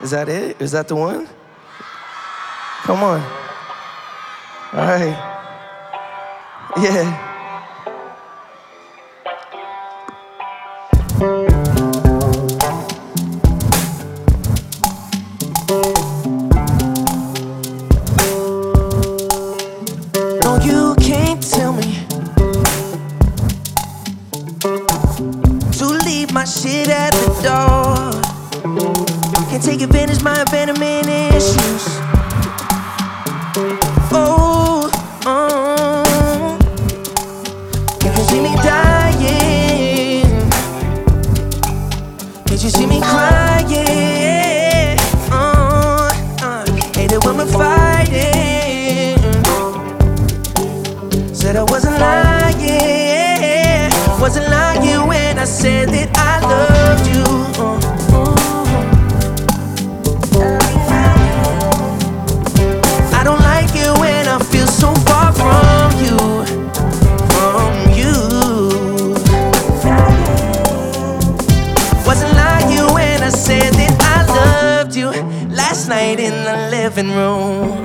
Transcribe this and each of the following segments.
Is that it? Is that the one? Come on. All right. Yeah. No, you can't tell me to leave my shit at the door. Can't take advantage of my abandonment issues. You can see me dying. Can't you see me crying? Hate it when we're fighting. Said I wasn't lying. Wasn't lying when I said that I loved you. I don't like it when I feel so far from you. Wasn't lying when I said that I loved you. Last night in the living room.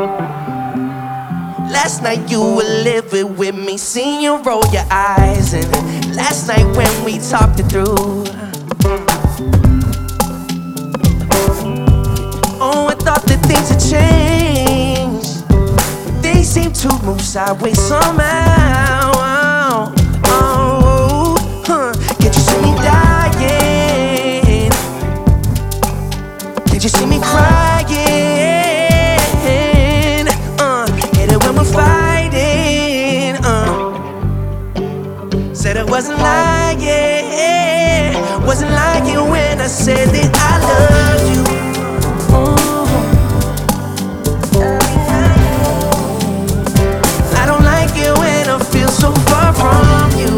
Last night you were living with me, seeing you roll your eyes. And last night when we talked it through, oh, I thought that things had changed. They seem to move sideways somehow. Can't you see me dying? Can't you see me crying? Hate it when we're fighting. Said I wasn't lying. Wasn't lying when I said that I loved you. I don't like it when I feel so far from you.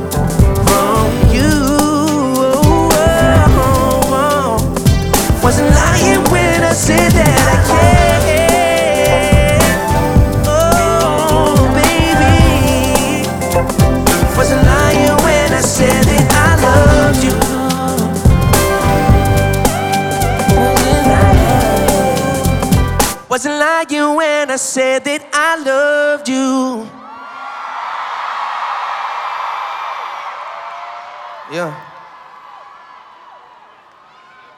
Wasn't lying when I said that I care. Oh, baby. Wasn't lying when I said that I loved you. Wasn't lying when I said that I loved you. Yeah.